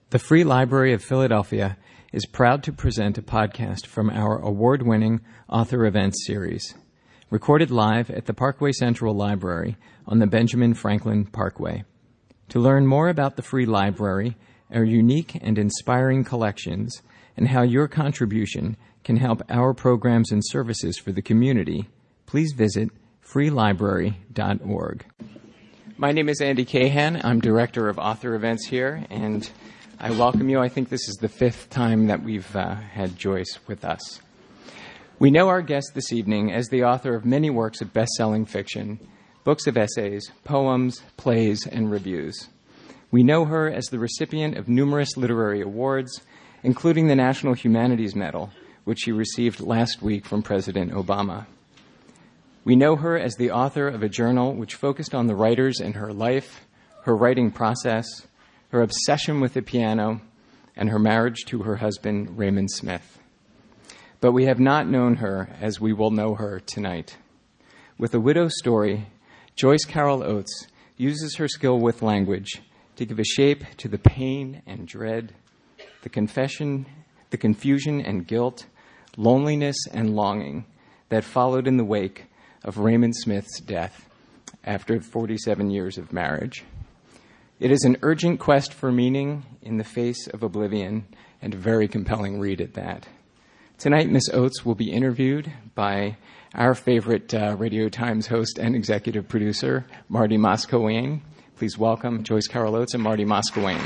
The Free Library of Philadelphia is proud to present a podcast from our award-winning author events series, recorded live at the Parkway Central Library on the Benjamin Franklin Parkway. To learn more about the Free Library, our unique and inspiring collections, and how your contribution can help our programs and services for the community, please visit freelibrary.org. My name is Andy Cahan. I'm Director of Author Events here, and I welcome you. I think this is the fifth time that we've had Joyce with us. We know our guest this evening as the author of many works of best-selling fiction, books of essays, poems, plays, and reviews. We know her as the recipient of numerous literary awards, including the National Humanities Medal, which she received last week from President Obama. We know her as the author of a journal which focused on the writers in her life, her writing process, her obsession with the piano, and her marriage to her husband, Raymond Smith. But we have not known her as we will know her tonight. With A Widow's Story, Joyce Carol Oates uses her skill with language to give a shape to the pain and dread, the confusion and guilt, loneliness and longing that followed in the wake of Raymond Smith's death after 47 years of marriage. It is an urgent quest for meaning in the face of oblivion, and a very compelling read at that. Tonight, Miss Oates will be interviewed by our favorite Radio Times host and executive producer, Marty Moscowane. Please welcome Joyce Carol Oates and Marty Moscowane.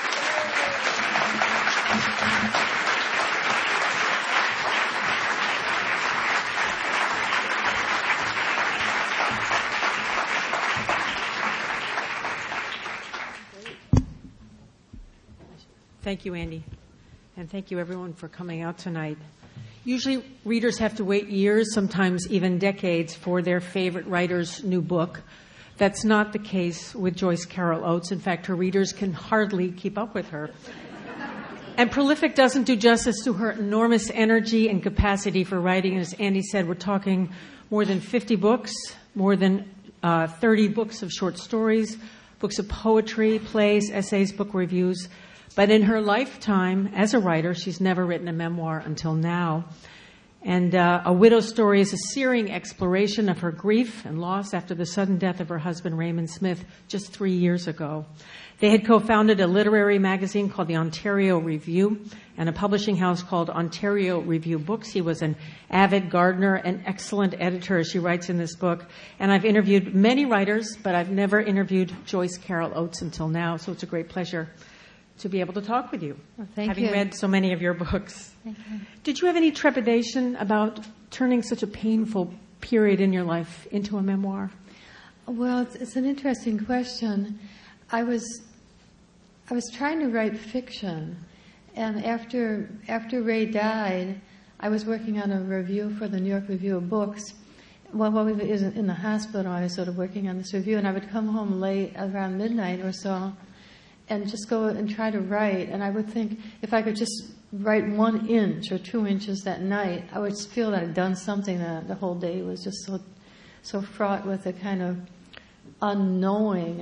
Thank you, Andy. And thank you, everyone, for coming out tonight. Usually, readers have to wait years, sometimes even decades, for their favorite writer's new book. That's not the case with Joyce Carol Oates. In fact, her readers can hardly keep up with her. And prolific doesn't do justice to her enormous energy and capacity for writing. As Andy said, we're talking more than 50 books, more than 30 books of short stories, books of poetry, plays, essays, book reviews. But in her lifetime as a writer, she's never written a memoir until now. And A Widow's Story is a searing exploration of her grief and loss after the sudden death of her husband, Raymond Smith, just 3 years ago. They had co-founded a literary magazine called the Ontario Review and a publishing house called Ontario Review Books. He was an avid gardener, an excellent editor, as she writes in this book. And I've interviewed many writers, but I've never interviewed Joyce Carol Oates until now, so it's a great pleasure to be able to talk with you, having read so many of your books. Thank you. Did you have any trepidation about turning such a painful period in your life into a memoir? Well, it's an interesting question. I was trying to write fiction, and after Ray died, I was working on a review for the New York Review of Books. While we were in the hospital, I was sort of working on this review, and I would come home late, around midnight or so, and just go and try to write. And I would think if I could just write 1 inch or 2 inches that night, I would feel that I'd done something. That the whole day was just so fraught with a kind of unknowing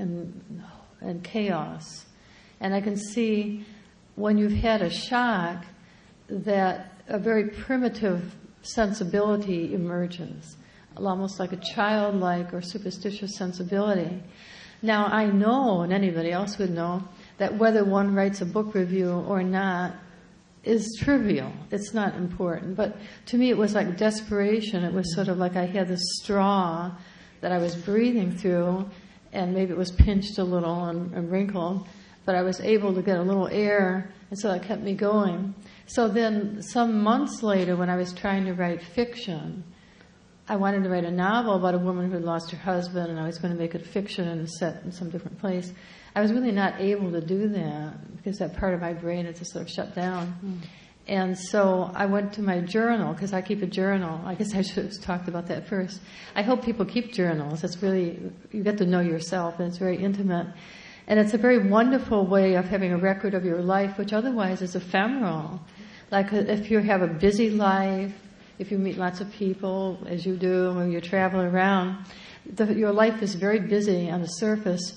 and chaos. And I can see when you've had a shock that a very primitive sensibility emerges, almost like a childlike or superstitious sensibility. Now, I know, and anybody else would know, that whether one writes a book review or not is trivial. It's not important. But to me, it was like desperation. It was sort of like I had this straw that I was breathing through, and maybe it was pinched a little and wrinkled, but I was able to get a little air, and so that kept me going. So then some months later, when I was trying to write fiction, I wanted to write a novel about a woman who had lost her husband, and I was going to make it fiction and set in some different place. I was really not able to do that because that part of my brain had just sort of shut down. And so I went to my journal, because I keep a journal. I guess I should have talked about that first. I hope people keep journals. It's really, you get to know yourself, and it's very intimate. And it's a very wonderful way of having a record of your life, which otherwise is ephemeral. Like if you have a busy life, if you meet lots of people, as you do, or you're traveling around, your life is very busy on the surface,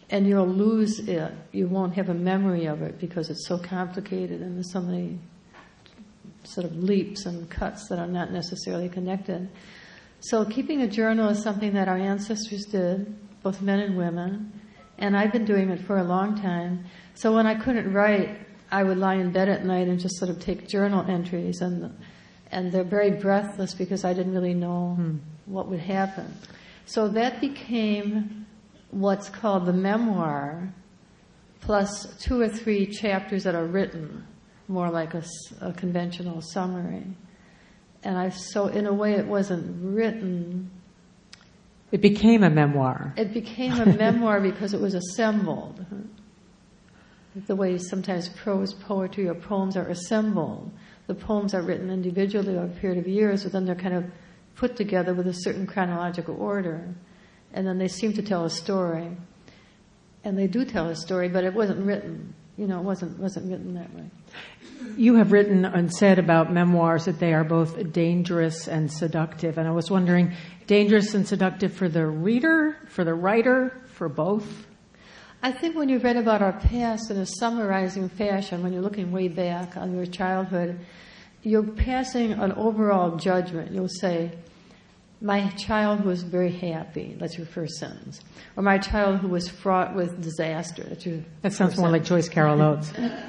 and you'll lose it. You won't have a memory of it because it's so complicated and there's so many sort of leaps and cuts that are not necessarily connected. So keeping a journal is something that our ancestors did, both men and women, and I've been doing it for a long time. So when I couldn't write, I would lie in bed at night and just sort of take journal entries, and they're very breathless because I didn't really know what would happen. So that became what's called the memoir, plus 2 or 3 chapters that are written, more like a conventional summary. And so in a way it wasn't written. It became a memoir. It became a memoir because it was assembled. The way sometimes prose, poetry, or poems are assembled. The poems are written individually over a period of years, but then they're kind of put together with a certain chronological order. And then they seem to tell a story. And they do tell a story, but it wasn't written. It wasn't written that way. You have written and said about memoirs that they are both dangerous and seductive. And I was wondering, dangerous and seductive for the reader, for the writer, for both? I think when you read about our past in a summarizing fashion, when you're looking way back on your childhood, you're passing an overall judgment. You'll say, my child was very happy, that's your first sentence. Or my child who was fraught with disaster, that's your That sounds more like Joyce Carol Oates.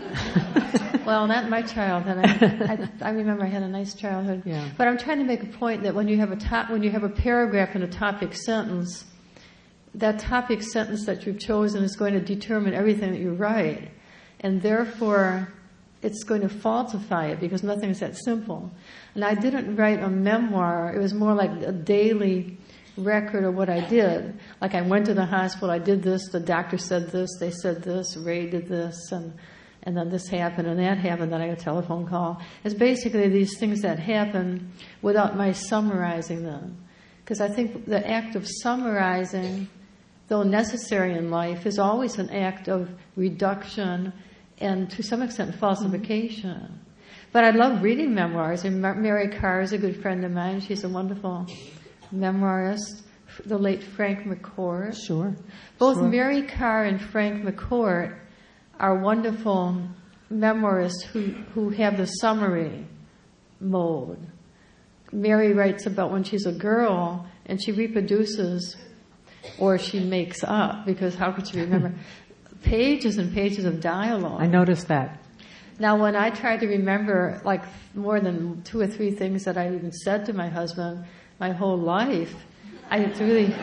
Well, not my child. And I remember I had a nice childhood. Yeah. But I'm trying to make a point that when you have a paragraph in a topic sentence, that topic sentence that you've chosen is going to determine everything that you write. And therefore, it's going to falsify it because nothing is that simple. And I didn't write a memoir. It was more like a daily record of what I did. Like I went to the hospital, I did this, the doctor said this, they said this, Ray did this, and then this happened and that happened, then I got a telephone call. It's basically these things that happen without my summarizing them. Because I think the act of summarizing, though necessary in life, is always an act of reduction and to some extent falsification. Mm-hmm. But I love reading memoirs. And Mary Carr is a good friend of mine. She's a wonderful memoirist. The late Frank McCourt. Sure. Both Mary Carr and Frank McCourt are wonderful memoirists who have the summary mode. Mary writes about when she's a girl and she reproduces or she makes up, because how could she remember? Pages and pages of dialogue. I noticed that. Now, when I try to remember like more than 2 or 3 things that I even said to my husband my whole life, you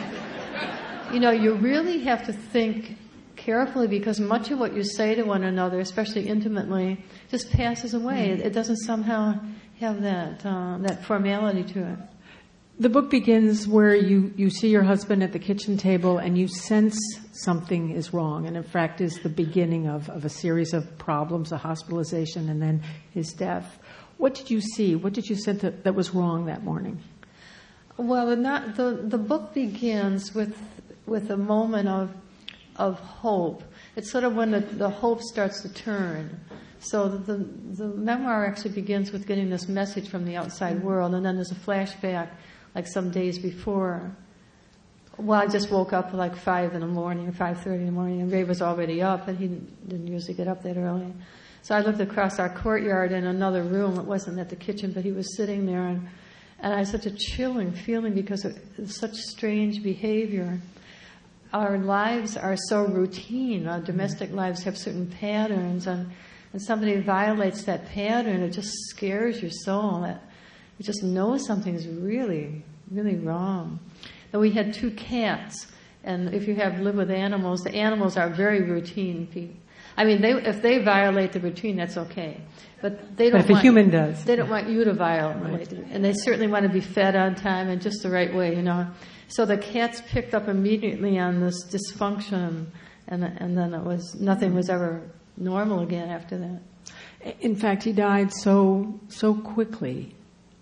really have to think carefully, because much of what you say to one another, especially intimately, just passes away. It doesn't somehow have that formality to it. The book begins where you see your husband at the kitchen table and you sense something is wrong, and in fact is the beginning of a series of problems, a hospitalization, and then his death. What did you see? What did you sense that was wrong that morning? Well, the book begins with a moment of hope. It's sort of when the hope starts to turn. So the memoir actually begins with getting this message from the outside world, and then there's a flashback like some days before. Well, I just woke up at like 5 in the morning, or 5:30 in the morning, and Ray was already up, and he didn't usually get up that early. So I looked across our courtyard in another room. It wasn't at the kitchen, but he was sitting there, and I had such a chilling feeling because of such strange behavior. Our lives are so routine. Our domestic lives have certain patterns, and somebody violates that pattern, it just scares your soul. You just know something's really, really wrong. And we had 2 cats, and if you live with animals, the animals are very routine people. I mean, if they violate the routine, that's okay. But they don't. But if a human does, they don't want you to violate it, and they certainly want to be fed on time and just the right way, So the cats picked up immediately on this dysfunction, and then nothing was ever normal again after that. In fact, he died so quickly.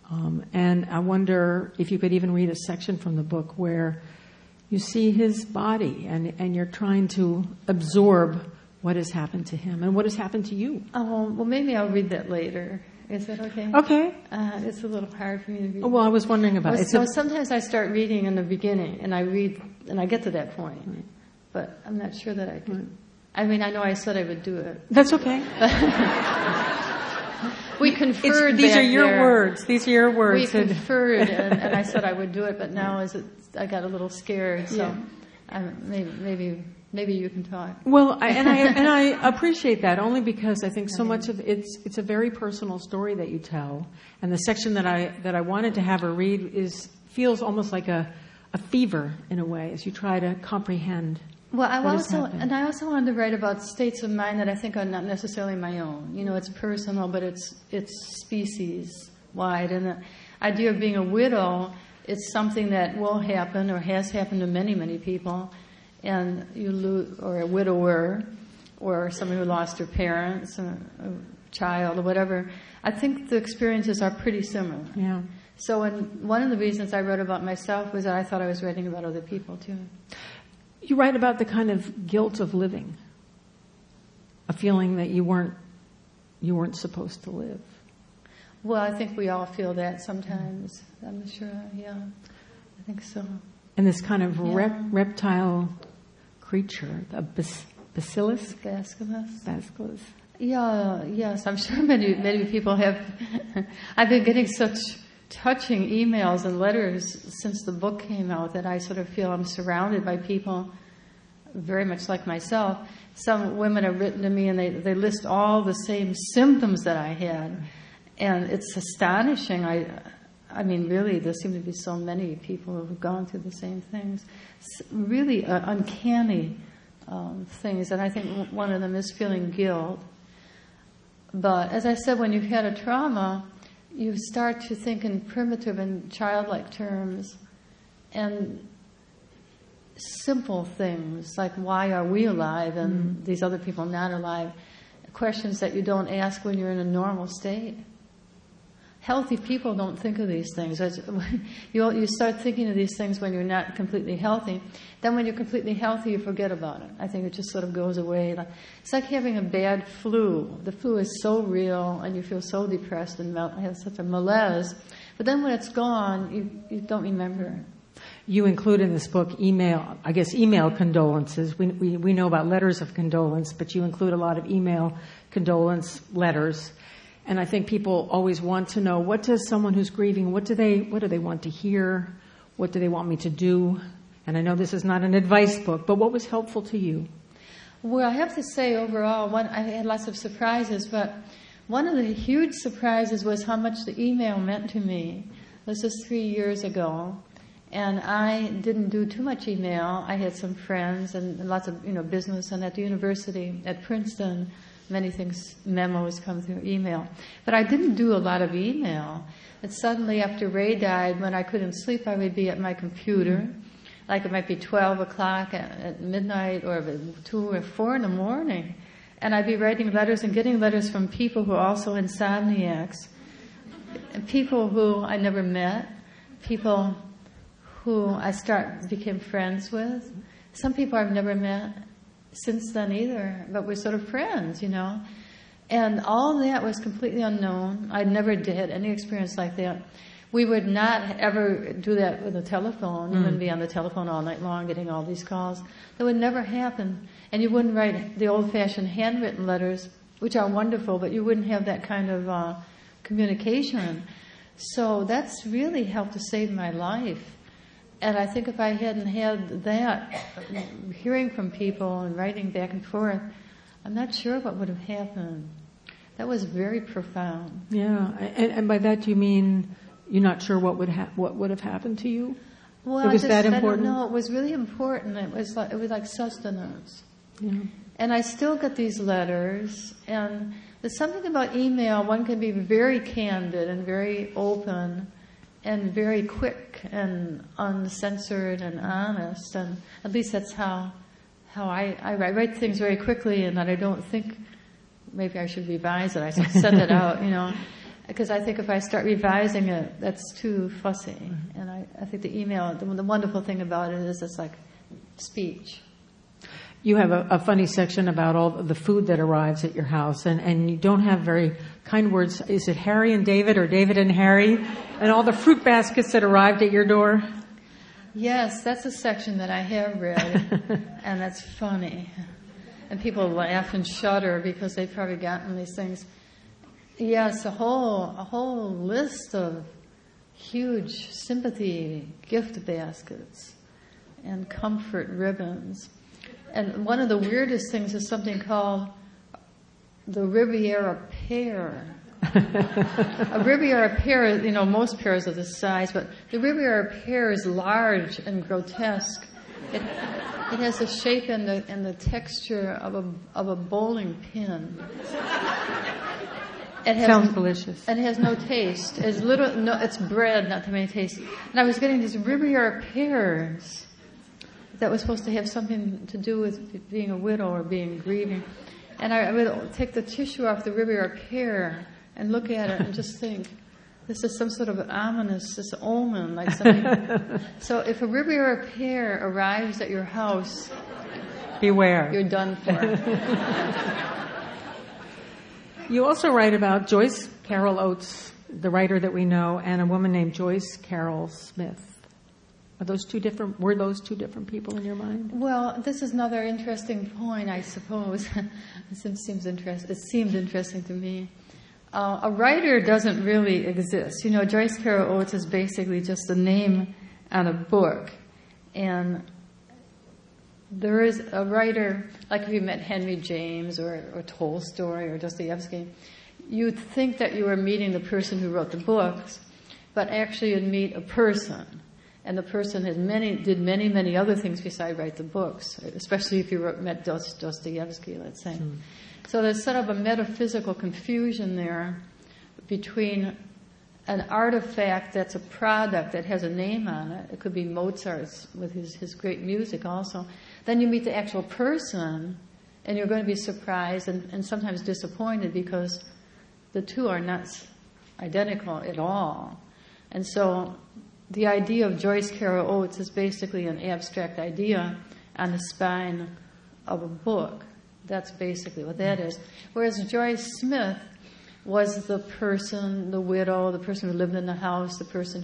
And I wonder if you could even read a section from the book where you see his body and you're trying to absorb what has happened to him and what has happened to you. Well, maybe I'll read that later. Is that okay? Okay. It's a little hard for me to read. Well, I was wondering about it. So sometimes I start reading in the beginning, and I read, and I get to that point. but I'm not sure that I could. I mean, I know I said I would do it. That's okay. We conferred. These are your there. words. These are your words. We conferred, and I said I would do it, but now I got a little scared. So maybe you can talk. Well, I appreciate that only because I think so much of it's a very personal story that you tell, and the section that I wanted to have her read feels almost like a fever in a way as you try to comprehend. Well, I also wanted to write about states of mind that I think are not necessarily my own. You know, it's personal, but it's species wide. And the idea of being a widow, it's something that will happen or has happened to many, many people. And you lose, or a widower, or someone who lost their parents, a child, or whatever. I think the experiences are pretty similar. Yeah. So one of the reasons I wrote about myself was that I thought I was writing about other people too. You write about the kind of guilt of living, a feeling that you weren't supposed to live. Well, I think we all feel that sometimes. I'm sure, yeah. I think so. And this kind of reptile creature, a bacillus? Basculus. Yeah, yes. I'm sure many people have. I've been getting such touching emails and letters since the book came out that I sort of feel I'm surrounded by people very much like myself. Some women have written to me and they list all the same symptoms that I had. And it's astonishing. I mean, really, there seem to be so many people who have gone through the same things. It's really uncanny things. And I think one of them is feeling guilt. But as I said, when you've had a trauma, you start to think in primitive and childlike terms, and simple things like why are we alive and these other people not alive, questions that you don't ask when you're in a normal state. Healthy people don't think of these things. You start thinking of these things when you're not completely healthy. Then when you're completely healthy, you forget about it. I think it just sort of goes away. It's like having a bad flu. The flu is so real, and you feel so depressed and have such a malaise. But then when it's gone, you don't remember it. You include in this book email condolences. We know about letters of condolence, but you include a lot of email condolence letters. And I think people always want to know, what does someone who's grieving, what do they want to hear? What do they want me to do? And I know this is not an advice book, but what was helpful to you? Well, I have to say overall, I had lots of surprises, but one of the huge surprises was how much the email meant to me. This was 3 years ago, and I didn't do too much email. I had some friends and lots of business, and at the university at Princeton, many things, memos come through email. But I didn't do a lot of email. And suddenly after Ray died, when I couldn't sleep, I would be at my computer. Like it might be 12 o'clock at midnight or 2 or 4 in the morning. And I'd be writing letters and getting letters from people who are also insomniacs. People who I never met. People who I became friends with. Some people I've never met since then either, but we're sort of friends, And all that was completely unknown. I never had any experience like that. We would not ever do that with a telephone. You wouldn't be on the telephone all night long getting all these calls. That would never happen. And you wouldn't write the old-fashioned handwritten letters, which are wonderful, but you wouldn't have that kind of communication. So that's really helped to save my life. And I think if I hadn't had that, hearing from people and writing back and forth, I'm not sure what would have happened. That was very profound. Yeah, and by that you mean you're not sure what would have happened to you? Well, it was that important? No, it was really important. It was like sustenance. Yeah. And I still get these letters, and there's something about email. One can be very candid and very open, and very quick and uncensored and honest, and at least that's how I write things very quickly, and that I don't think maybe I should revise it. I should send it out, because I think if I start revising it, that's too fussy. And I think the email, the wonderful thing about it is it's like speech. You have a funny section about all the food that arrives at your house, and you don't have very kind words. Is it Harry and David or David and Harry? And all the fruit baskets that arrived at your door? Yes, that's a section that I have read, and that's funny. And people laugh and shudder because they've probably gotten these things. Yes, a whole list of huge sympathy gift baskets and comfort ribbons. And one of the weirdest things is something called the Riviera pear. A Riviera pear, most pears are this size, but the Riviera pear is large and grotesque. It has the shape and the texture of a bowling pin. Sounds delicious. And it has no taste. It's bread, not too many tastes. And I was getting these Riviera pears that was supposed to have something to do with being a widow or being grieving. And I would take the tissue off the Riviera pear and look at it and just think, this is some sort of ominous, this omen, like something. So if a Riviera pear arrives at your house, beware. You're done for. You also write about Joyce Carol Oates, the writer that we know, and a woman named Joyce Carol Smith. Were those two different people in your mind? Well, this is another interesting point, I suppose. It seemed interesting to me. A writer doesn't really exist. Joyce Carol Oates is basically just a name on a book. And there is a writer, like if you met Henry James or Tolstoy or Dostoevsky, you'd think that you were meeting the person who wrote the books, but actually you'd meet a person. And the person did many other things besides write the books, especially if you met Dostoevsky, let's say. So there's sort of a metaphysical confusion there between an artifact that's a product that has a name on it. It could be Mozart's with his great music also. Then you meet the actual person, and you're going to be surprised and sometimes disappointed because the two are not identical at all. And so the idea of Joyce Carol Oates is basically an abstract idea on the spine of a book. That's basically what that is. Whereas Joyce Smith was the person, the widow, the person who lived in the house, the person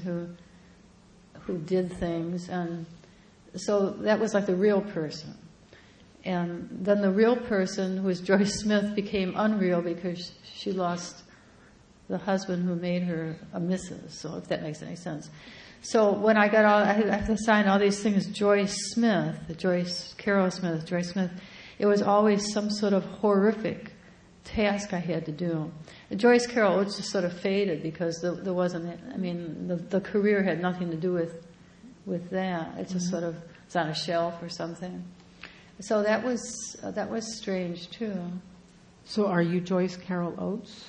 who did things. And so that was like the real person. And then the real person, who was Joyce Smith, became unreal because she lost the husband who made her a Mrs., so if that makes any sense. So when I had to sign all these things, Joyce Smith, Joyce Carol Smith, Joyce Smith, it was always some sort of horrific task I had to do. Joyce Carol Oates just sort of faded because there wasn't, the career had nothing to do with that. It's just sort of, it's on a shelf or something. So that was strange too. So are you Joyce Carol Oates?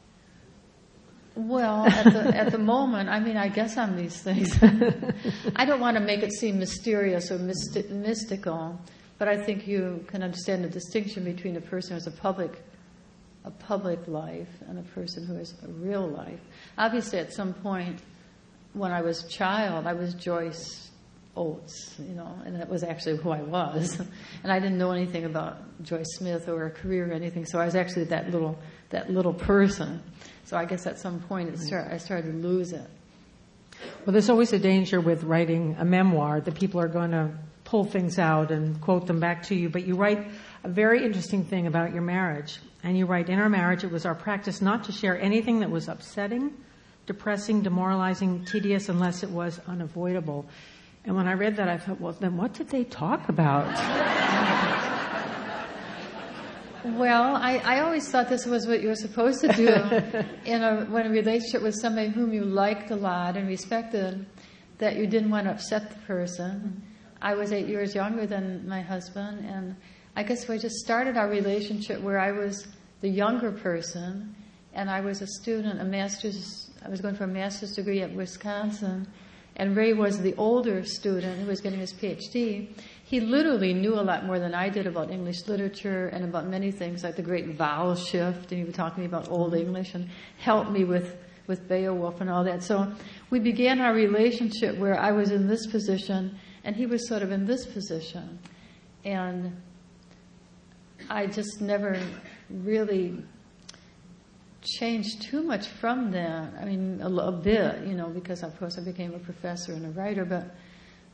Well, at the moment, I guess I'm these things. I don't want to make it seem mysterious or mystical, but I think you can understand the distinction between a person who has a public life and a person who has a real life. Obviously, at some point, when I was a child, I was Joyce Oates, and that was actually who I was. And I didn't know anything about Joyce Smith or her career or anything, so I was actually that little person. So I guess at some point I started to lose it. Well, there's always a danger with writing a memoir that people are going to pull things out and quote them back to you. But you write a very interesting thing about your marriage. And you write, in our marriage, it was our practice not to share anything that was upsetting, depressing, demoralizing, tedious, unless it was unavoidable. And when I read that, I thought, well, then what did they talk about? Well, I always thought this was what you were supposed to do when a relationship with somebody whom you liked a lot and respected, that you didn't want to upset the person. I was 8 years younger than my husband, and I guess we just started our relationship where I was the younger person, and I was a student, I was going for a master's degree at Wisconsin, and Ray was the older student who was getting his PhD. He literally knew a lot more than I did about English literature and about many things like the great vowel shift, and he was talking about Old English and helped me with Beowulf and all that. So we began our relationship where I was in this position and he was sort of in this position. And I just never really changed too much from that. A bit, because of course I became a professor and a writer, but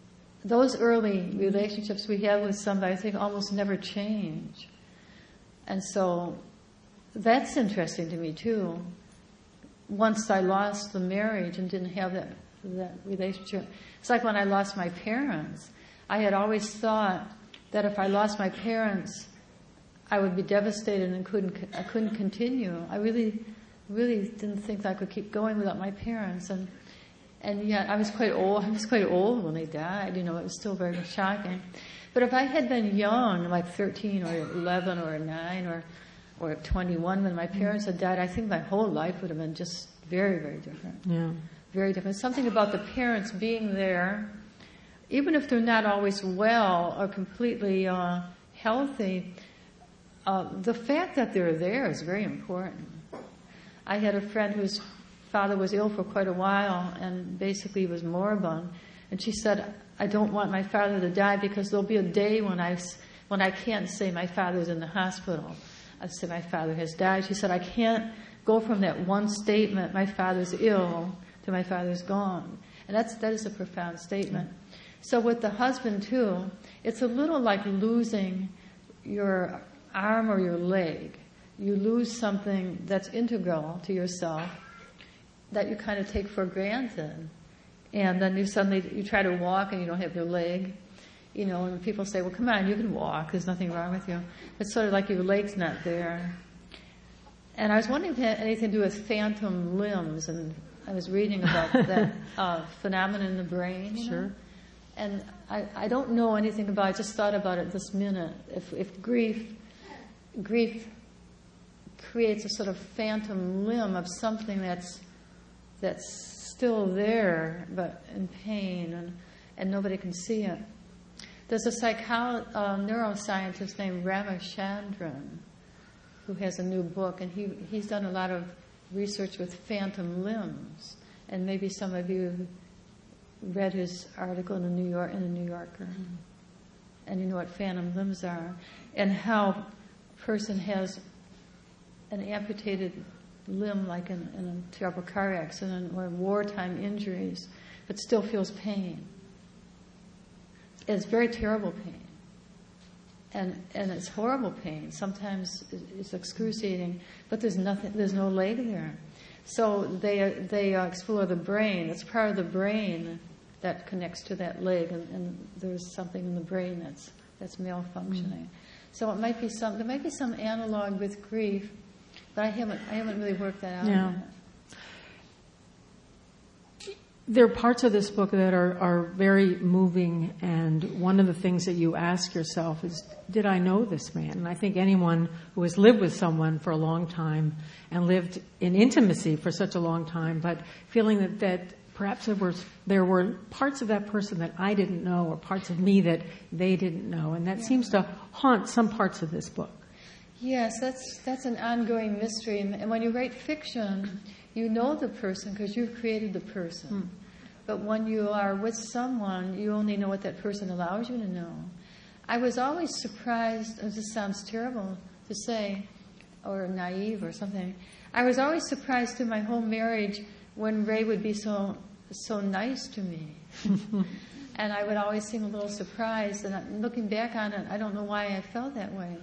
those early relationships we have with somebody, I think, almost never change. And so that's interesting to me, too. Once I lost the marriage and didn't have that relationship, it's like when I lost my parents. I had always thought that if I lost my parents, I would be devastated and I couldn't continue. I really didn't think that I could keep going without my parents. And yet I was quite old when they died. It was still very shocking. But if I had been young, like 13 or 11 or 9 or 21 when my parents had died, I think my whole life would have been just very, very different. Yeah. Very different. Something about the parents being there, even if they're not always well or completely healthy, the fact that they're there is very important. I had a friend whose father was ill for quite a while and basically was moribund. And she said, I don't want my father to die because there'll be a day when I can't say my father's in the hospital. I say my father has died. She said, I can't go from that one statement, my father's ill, to my father's gone. And that is a profound statement. So with the husband too, it's a little like losing your arm or your leg. You lose something that's integral to yourself that you kind of take for granted. And then you try to walk and you don't have your leg. And people say, well, come on, you can walk. There's nothing wrong with you. It's sort of like your leg's not there. And I was wondering if it had anything to do with phantom limbs. And I was reading about that phenomenon in the brain. Sure. And I don't know anything about it. I just thought about it this minute. If grief creates a sort of phantom limb of something that's still there, but in pain, and nobody can see it. There's a neuroscientist named Ramachandran who has a new book, and he's done a lot of research with phantom limbs. And maybe some of you read his article in the New Yorker, mm-hmm. And you know what phantom limbs are, and how a person has an amputated limb, like in a terrible car accident or wartime injuries, but still feels pain. It's very terrible pain. And it's horrible pain. Sometimes it's excruciating, but there's no leg there. So they explore the brain. It's part of the brain that connects to that leg, and there's something in the brain that's malfunctioning. Mm. So there might be some analog with grief, but I haven't really worked that out Yeah. yet. There are parts of this book that are very moving, and one of the things that you ask yourself is, did I know this man? And I think anyone who has lived with someone for a long time and lived in intimacy for such a long time, but feeling that perhaps there were parts of that person that I didn't know, or parts of me that they didn't know, and that seems to haunt some parts of this book. Yes, that's an ongoing mystery. And when you write fiction, you know the person because you've created the person. Mm. But when you are with someone, you only know what that person allows you to know. I was always surprised, and this sounds terrible to say, or naive or something. I was always surprised through my whole marriage when Ray would be so nice to me. And I would always seem a little surprised. And looking back on it, I don't know why I felt that way.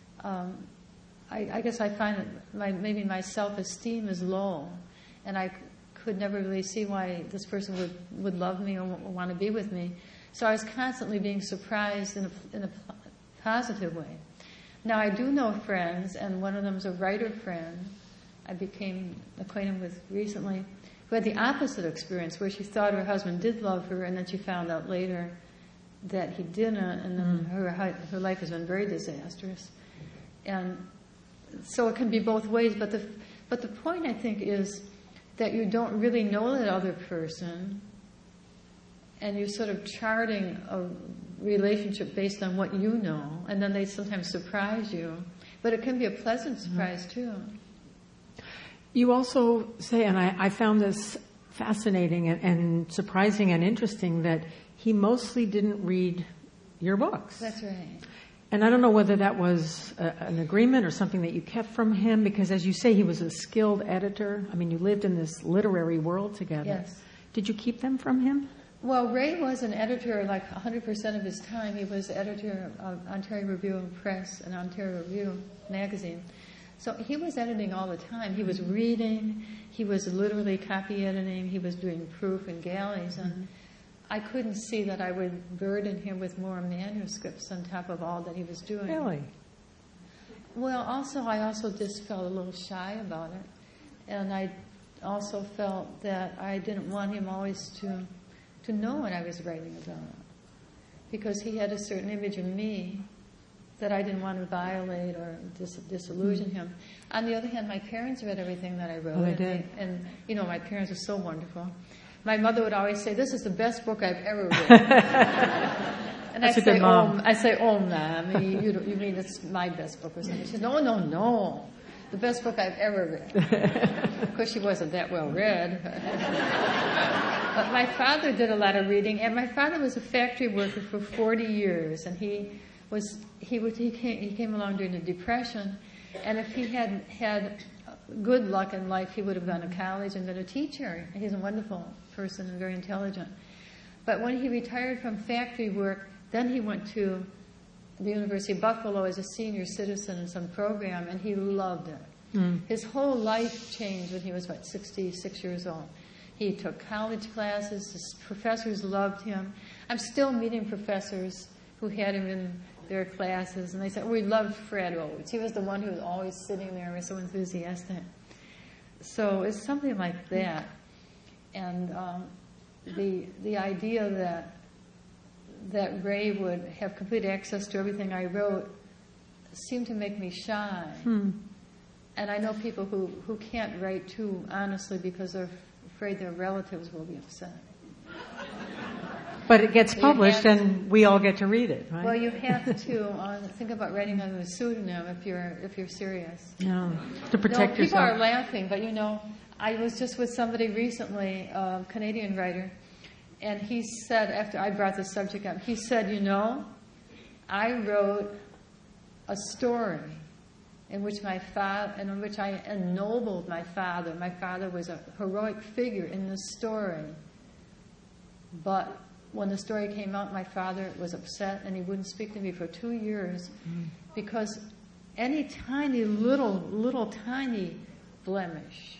I guess I find that maybe my self-esteem is low, and I could never really see why this person would love me or want to be with me. So I was constantly being surprised in a positive way. Now I do know friends, and one of them is a writer friend I became acquainted with recently, who had the opposite experience, where she thought her husband did love her, and then she found out later that he didn't, and then her life has been very disastrous. And so it can be both ways, but the point, I think, is that you don't really know that other person, and you're sort of charting a relationship based on what you know, and then they sometimes surprise you. But it can be a pleasant surprise, too. You also say, and I found this fascinating and surprising and interesting, that he mostly didn't read your books. That's right. And I don't know whether that was an agreement or something that you kept from him, because as you say, he was a skilled editor. I mean, you lived in this literary world together. Yes. Did you keep them from him? Well, Ray was an editor like 100% of his time. He was editor of Ontario Review and Press and Ontario Review magazine. So he was editing all the time. He was reading. He was literally copy editing. He was doing proof and galleys. And I couldn't see that I would burden him with more manuscripts on top of all that he was doing. Really? Well, I also just felt a little shy about it. And I also felt that I didn't want him always to know what I was writing about, because he had a certain image of me that I didn't want to violate or disillusion him. On the other hand, my parents read everything that I wrote. Oh, they did. And my parents are so wonderful. My mother would always say, "This is the best book I've ever read." And That's a good mom. I say, "Oh, Mom, you mean it's my best book or something?" She said, No. The best book I've ever read. Of course, she wasn't that well read. But my father did a lot of reading, and my father was a factory worker for 40 years, and he came along during the Depression, and if he had had good luck in life, he would have gone to college and been a teacher. He's a wonderful person and very intelligent. But when he retired from factory work, then he went to the University of Buffalo as a senior citizen in some program, and he loved it. His whole life changed when he was, 66 years old. He took college classes. His professors loved him. I'm still meeting professors who had him in their classes, and they said, "We loved Fred always. He was the one who was always sitting there and was so enthusiastic." So it's something like that. And the idea that Ray would have complete access to everything I wrote seemed to make me shy. And I know people who can't write too honestly because they're afraid their relatives will be upset. But it gets published, and we all get to read it, right? Well, you have to think about writing under a pseudonym if you're serious. No, to protect people yourself. People are laughing, but I was just with somebody recently, a Canadian writer, and he said, after I brought the subject up, he said, I wrote a story in which I ennobled my father. My father was a heroic figure in the story. But when the story came out, my father was upset, and he wouldn't speak to me for 2 years because any tiny little tiny blemish,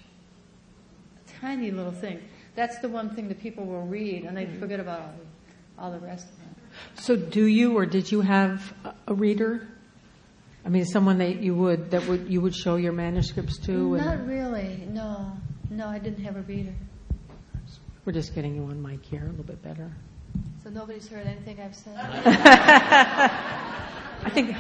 a tiny little thing, that's the one thing that people will read, and they forget about all the rest of it. So do you, or did you have a reader? I mean, someone that you would show your manuscripts to? Not really, no. No, I didn't have a reader. We're just getting you on mic here a little bit better. So nobody's heard anything I've said? I think...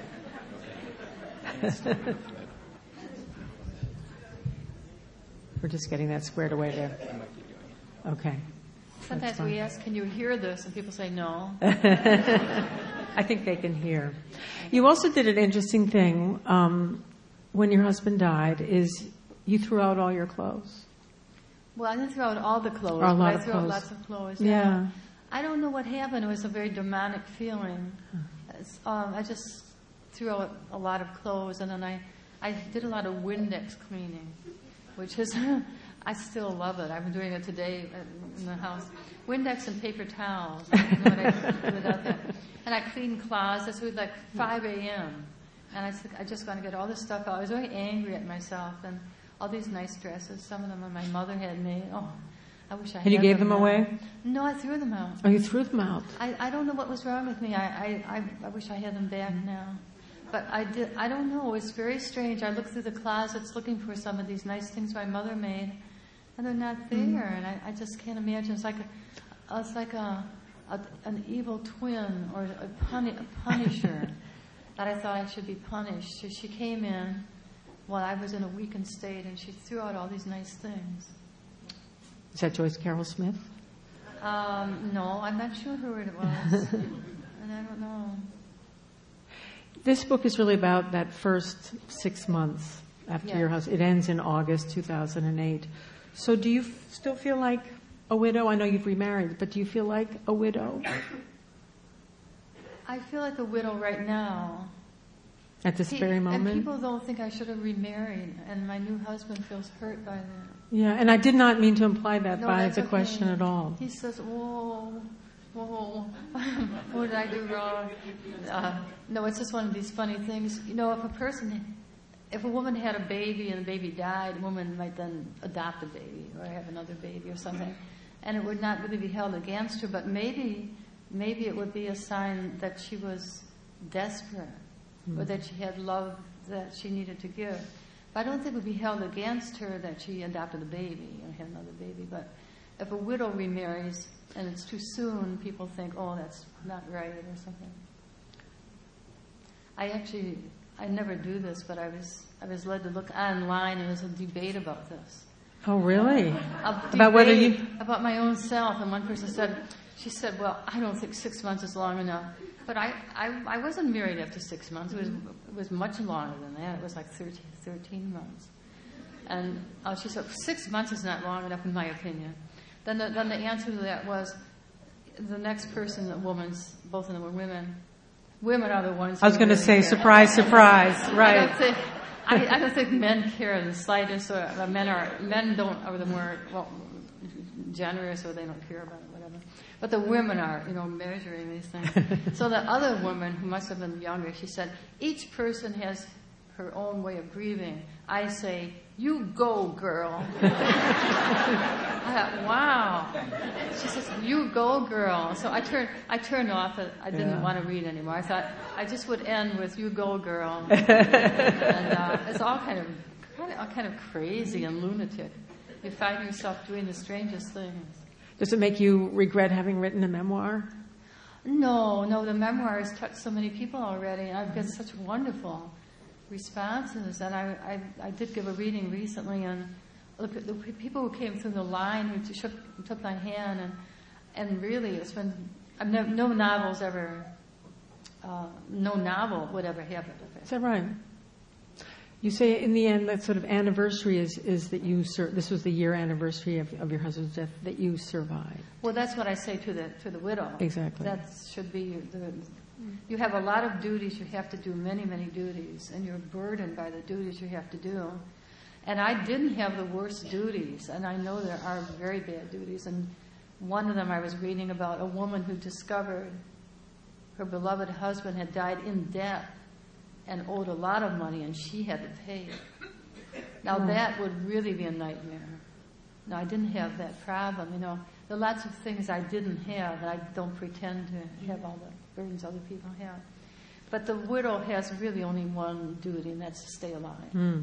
We're just getting that squared away there. Okay. Sometimes we ask, "Can you hear this?" And people say no. I think they can hear. You also did an interesting thing when your husband died, is you threw out all your clothes. Well, I didn't throw out all the clothes, or but I threw out lots of clothes. Yeah. I don't know what happened. It was a very demonic feeling. I just threw out a lot of clothes, and then I did a lot of Windex cleaning, which is... I still love it. I've been doing it today in the house. Windex and paper towels. I don't know what I do without that. And I cleaned closets. It was like 5 a.m. And I said, I just want to get all this stuff out. I was very angry at myself. And all these nice dresses, some of them my mother had made. Oh, I wish I had them. And you gave them now. away? No, I threw them out. Oh, you threw them out? I don't know what was wrong with me. I wish I had them back now. But I don't know. It's very strange. I looked through the closets looking for some of these nice things my mother made. And they're not there, and I just can't imagine. It's like an evil twin or a punisher that I thought I should be punished. So she came in while I was in a weakened state, and she threw out all these nice things. Is that Joyce Carol Smith? No, I'm not sure who it was, and I don't know. This book is really about that first 6 months after your husband. It ends in August 2008. So do you still feel like a widow? I know you've remarried, but do you feel like a widow? I feel like a widow right now. at this very moment. And people don't think I should have remarried, and my new husband feels hurt by that. Yeah, and I did not mean to imply that No, by that's the okay. question at all. He says, whoa, what did I do wrong? No, it's just one of these funny things. You know, if a woman had a baby and the baby died, a woman might then adopt a baby or have another baby or something. And it would not really be held against her, but maybe it would be a sign that she was desperate or that she had love that she needed to give. But I don't think it would be held against her that she adopted a baby or had another baby. But if a widow remarries and it's too soon, people think, oh, that's not right or something. I never do this, but I was led to look online, and there was a debate about this. Oh, really? About whether about my own self, and one person said, well, I don't think 6 months is long enough. But I wasn't married after 6 months. It was much longer than that. It was like 13 months. And she said, 6 months is not long enough, in my opinion. Then the answer to that was, the next person, both of them were women. Women are the ones. I was going to say, surprise, surprise, right? I don't think men care the slightest. Or men are the more generous, or they don't care about it, whatever. But the women are, measuring these things. So the other woman, who must have been younger, she said, each person has her own way of grieving. I say, you go, girl. I thought, wow. She says, you go, girl. So I turned off. I didn't want to read anymore. I thought I just would end with, you go, girl. And it's all kind of crazy and lunatic. You find yourself doing the strangest things. Does it make you regret having written a memoir? No, the memoir has touched so many people already, and I've got such wonderful responses. And I did give a reading recently, and the people who came through the line, who took my hand, and really it's been, no novel would ever happen with it. Is that right? You say in the end that sort of anniversary is that this was the year anniversary of your husband's death, that you survived. Well, that's what I say to the widow. Exactly. That should be you have a lot of duties. You have to do many, many duties, and you're burdened by the duties you have to do. And I didn't have the worst duties, and I know there are very bad duties. And one of them I was reading about a woman who discovered her beloved husband had died in debt and owed a lot of money, and she had to pay it. Now that would really be a nightmare. Now I didn't have that problem. There are lots of things I didn't have, and I don't pretend to have all the burdens other people have. But the widow has really only one duty, and that's to stay alive.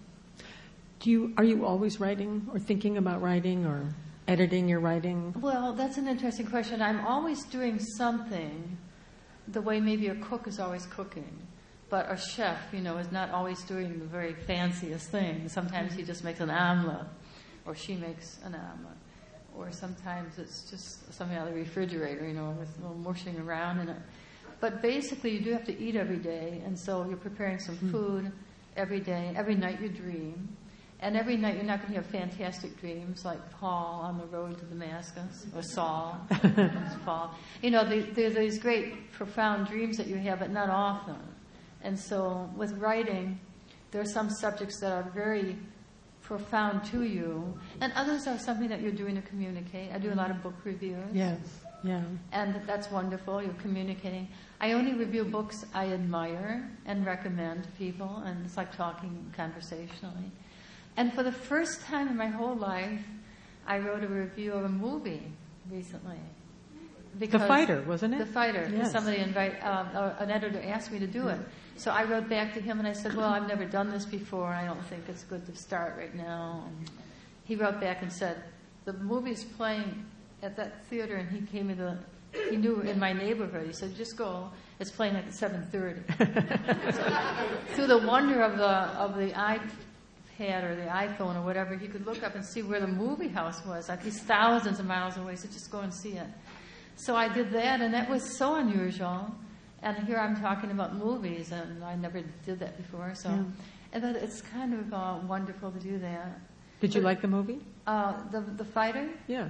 Are you always writing or thinking about writing or editing your writing? Well, that's an interesting question. I'm always doing something, the way maybe a cook is always cooking. But a chef, is not always doing the very fanciest thing. Sometimes he just makes an omelet, or she makes an omelet. Or sometimes it's just something out of the refrigerator, with a little mushing around in it. But basically, you do have to eat every day, and so you're preparing some food every day. Every night you dream. And every night you're not going to have fantastic dreams like Paul on the road to Damascus, or Saul. Paul. There's these great, profound dreams that you have, but not often. And so with writing, there are some subjects that are very profound to you, and others are something that you're doing to communicate. I do a lot of book reviews. Yes, yeah. And that's wonderful. You're communicating. I only review books I admire and recommend to people, and it's like talking conversationally. And for the first time in my whole life, I wrote a review of a movie recently. The Fighter, wasn't it? The Fighter. Yes. Somebody an editor asked me to do it. So I wrote back to him and I said, well, I've never done this before. I don't think it's good to start right now. And he wrote back and said, the movie's playing at that theater, and he knew in my neighborhood. He said, just go. It's playing at 7:30. So, through the wonder of the iPad or the iPhone or whatever, he could look up and see where the movie house was. Like he's thousands of miles away, so just go and see it. So I did that, and that was so unusual. And here I'm talking about movies, and I never did that before. So, and it's kind of wonderful to do that. Did you like the movie? The Fighter? Yeah.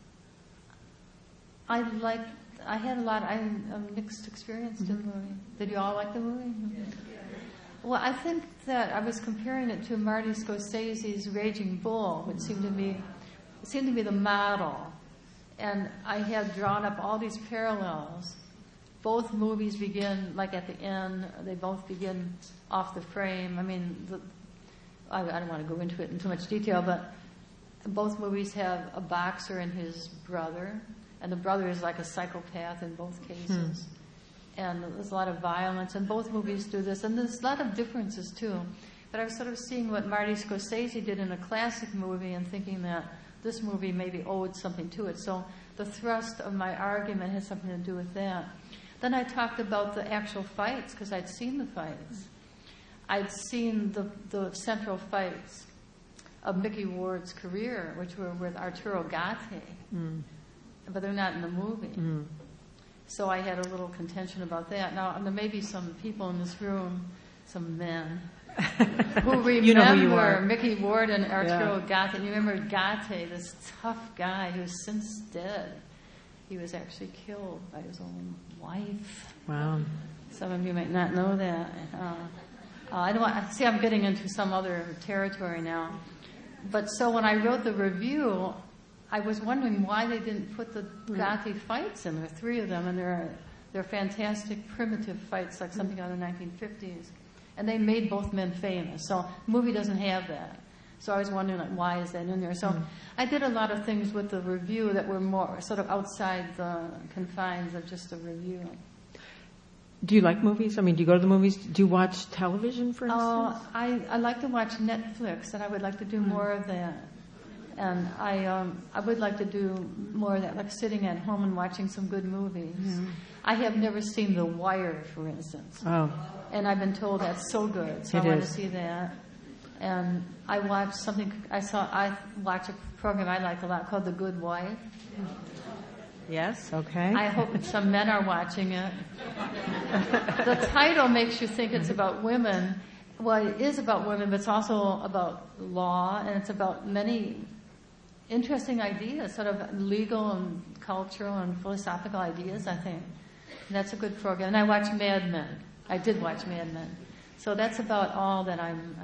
I had a mixed experience to the movie. Did you all like the movie? Well, I think that I was comparing it to Marty Scorsese's Raging Bull, which seemed to be the model. And I had drawn up all these parallels. Both movies begin, like at the end, they both begin off the frame. I mean, I don't want to go into it in too much detail, but both movies have a boxer and his brother, and the brother is like a psychopath in both cases. And there's a lot of violence, and both movies do this, and there's a lot of differences too. But I was sort of seeing what Marty Scorsese did in a classic movie and thinking that this movie maybe owed something to it. So the thrust of my argument has something to do with that. Then I talked about the actual fights, because I'd seen the fights. I'd seen the central fights of Mickey Ward's career, which were with Arturo Gatti, but they're not in the movie. So I had a little contention about that. Now, there may be some people in this room, some men, who remember you know who you are. Mickey Ward and Arturo Gatti. And you remember Gatti, this tough guy who's since dead. He was actually killed by his own wife. Wow. Some of you might not know that. I don't want. See, I'm getting into some other territory now. But so when I wrote the review, I was wondering why they didn't put the Gatti fights in. There are 3 of them, and they're fantastic primitive fights, like something out of the 1950s. And they made both men famous. So the movie doesn't have that. So I was wondering, like, why is that in there? So I did a lot of things with the review that were more sort of outside the confines of just a review. Do you like movies? I mean, do you go to the movies? Do you watch television, for instance? I like to watch Netflix, and I would like to do more of that. And I would like to do more of that, like sitting at home and watching some good movies. I have never seen The Wire, for instance. Oh. And I've been told that's so good, so I want to see that. And I watched I watch a program I like a lot called The Good Wife. Yes, okay. I hope that some men are watching it. The title makes you think it's about women. Well, it is about women, but it's also about law, and it's about many interesting ideas, sort of legal and cultural and philosophical ideas, I think. And that's a good program. And I watch Mad Men. I did watch Mad Men. So that's about all that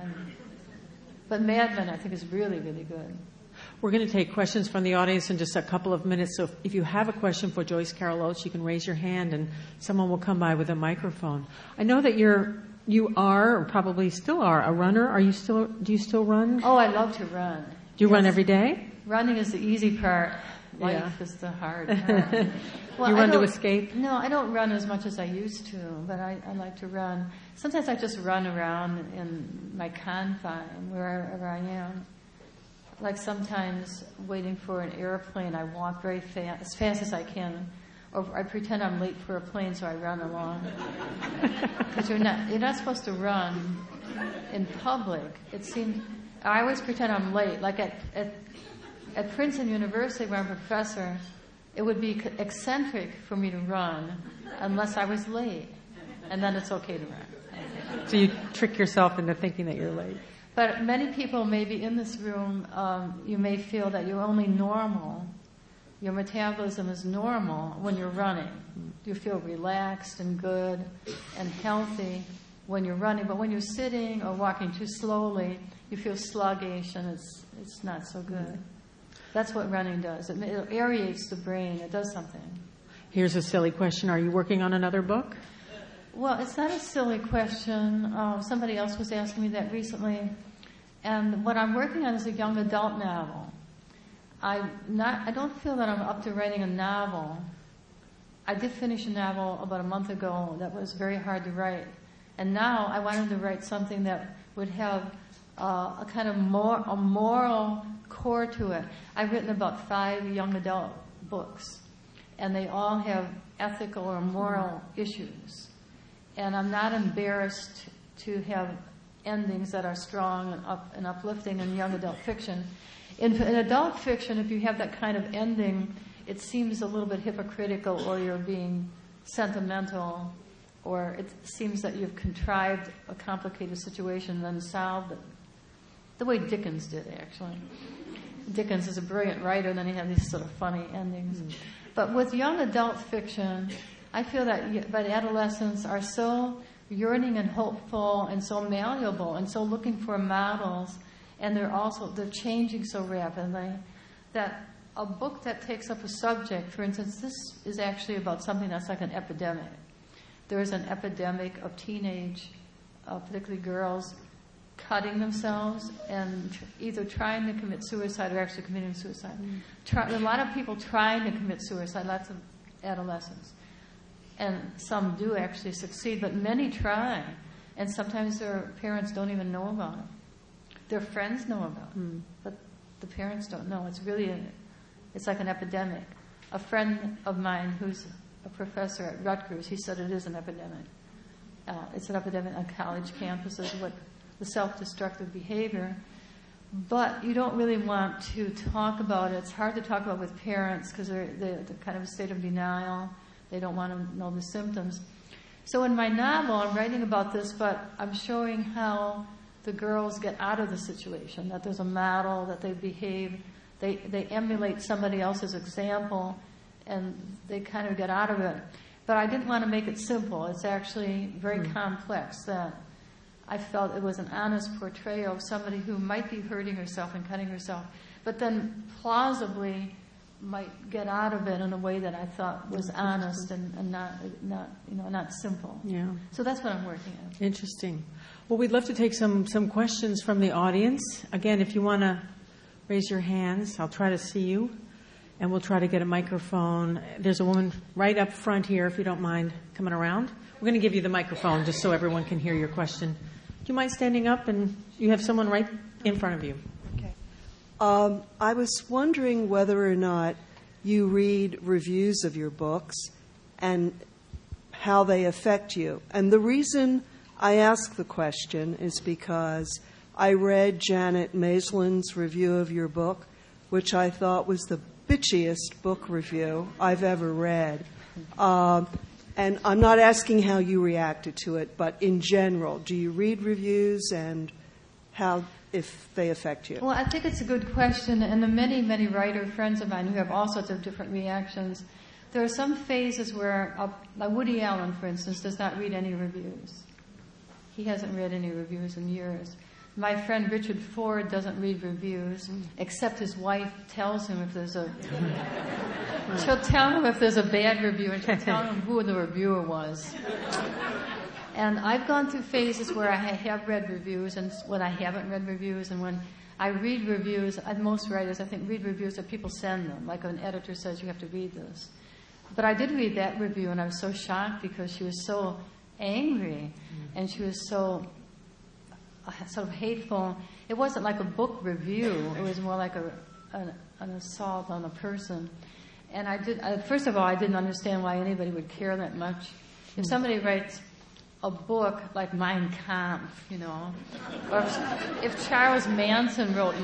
but Mad Men, I think, is really, really good. We're going to take questions from the audience in just a couple of minutes. So if you have a question for Joyce Carol Oates, you can raise your hand and someone will come by with a microphone. I know that you are, or probably still are, a runner. Do you still run? Oh, I love to run. Do you run every day? Running is the easy part. Life is the hard part. Well, you run to escape? No, I don't run as much as I used to, but I like to run. Sometimes I just run around in my confine, wherever I am. Like sometimes waiting for an airplane, I walk very fast, as fast as I can, or I pretend I'm late for a plane, so I run along. Because you're not supposed to run in public. I always pretend I'm late. Like at Princeton University, where I'm a professor, it would be eccentric for me to run unless I was late, and then it's okay to run. So you trick yourself into thinking that you're late. But many people maybe in this room, you may feel that you're only normal. Your metabolism is normal when you're running. You feel relaxed and good and healthy when you're running. But when you're sitting or walking too slowly, you feel sluggish and it's not so good. That's what running does. It aerates the brain. It does something. Here's a silly question. Are you working on another book? Well, it's not a silly question. Somebody else was asking me that recently. And what I'm working on is a young adult novel. I don't feel that I'm up to writing a novel. I did finish a novel about a month ago that was very hard to write. And now I wanted to write something that would have a kind of a moral core to it. I've written about 5 young adult books, and they all have ethical or moral issues. And I'm not embarrassed to have endings that are strong and uplifting in young adult fiction. In adult fiction, if you have that kind of ending, it seems a little bit hypocritical, or you're being sentimental, or it seems that you've contrived a complicated situation and then solved it. The way Dickens did, actually. Dickens is a brilliant writer, and then he had these sort of funny endings. But with young adult fiction, I feel that adolescents are so yearning and hopeful and so malleable and so looking for models, and they're changing so rapidly that a book that takes up a subject, for instance, this is actually about something that's like an epidemic. There is an epidemic of teenage, particularly girls, cutting themselves and either trying to commit suicide or actually committing suicide. A lot of people trying to commit suicide, lots of adolescents. And some do actually succeed, but many try. And sometimes their parents don't even know about it. Their friends know about it, but the parents don't know. It's like an epidemic. A friend of mine who's a professor at Rutgers, he said it is an epidemic. It's an epidemic on college campuses, what the self-destructive behavior. But you don't really want to talk about it. It's hard to talk about with parents because they're kind of a state of denial. They don't want to know the symptoms. So in my novel, I'm writing about this, but I'm showing how the girls get out of the situation, that there's a model, that they behave, they emulate somebody else's example, and they kind of get out of it. But I didn't want to make it simple. It's actually very complex, that I felt it was an honest portrayal of somebody who might be hurting herself and cutting herself, but then plausibly might get out of it in a way that I thought was honest and not simple. Yeah. So that's what I'm working on. Interesting. Well, we'd love to take some questions from the audience. Again, if you want to raise your hands, I'll try to see you, and we'll try to get a microphone. There's a woman right up front here, if you don't mind coming around. We're going to give you the microphone just so everyone can hear your question. Do you mind standing up, and you have someone right in front of you? Okay. I was wondering whether or not you read reviews of your books and how they affect you. And the reason I ask the question is because I read Janet Maeslin's review of your book, which I thought was the bitchiest book review I've ever read. And I'm not asking how you reacted to it, but in general, do you read reviews and how, if they affect you? Well, I think it's a good question, and the many, many writer friends of mine who have all sorts of different reactions, there are some phases where, like Woody Allen, for instance, does not read any reviews. He hasn't read any reviews in years. My friend Richard Ford doesn't read reviews, except his wife tells him if there's she'll tell him if there's a bad review, and she'll tell him who the reviewer was. And I've gone through phases where I have read reviews and when I haven't read reviews, and when I read reviews, most writers, I think, read reviews that people send them, like an editor says, you have to read this. But I did read that review, and I was so shocked because she was so angry, and she was so sort of hateful. It wasn't like a book review. It was more like an assault on a person. And first of all, I didn't understand why anybody would care that much. If somebody writes a book like Mein Kampf, or if Charles Manson wrote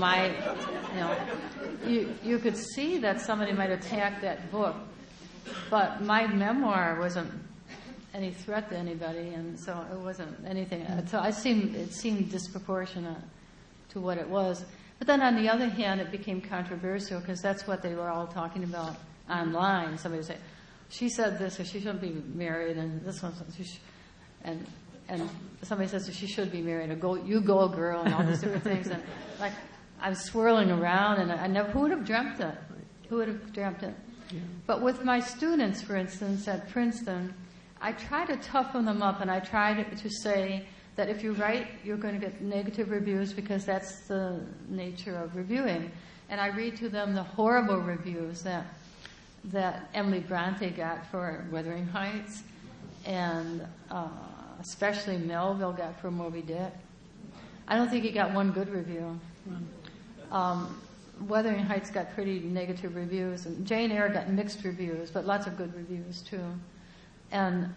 you could see that somebody might attack that book. But my memoir wasn't any threat to anybody, and so it wasn't anything. So it seemed disproportionate to what it was. But then on the other hand, it became controversial because that's what they were all talking about online. Somebody would say, she said this, or she shouldn't be married, and this one, and somebody says she should be married, or you go girl, and all these different things. And like I'm swirling around, and who would have dreamt it? Who would have dreamt it? Yeah. But with my students, for instance, at Princeton, I try to toughen them up, and I try to say that if you write, you're going to get negative reviews because that's the nature of reviewing. And I read to them the horrible reviews that Emily Bronte got for Wuthering Heights, and especially Melville got for Moby Dick. I don't think he got one good review. Wuthering Heights got pretty negative reviews, and Jane Eyre got mixed reviews, but lots of good reviews too. And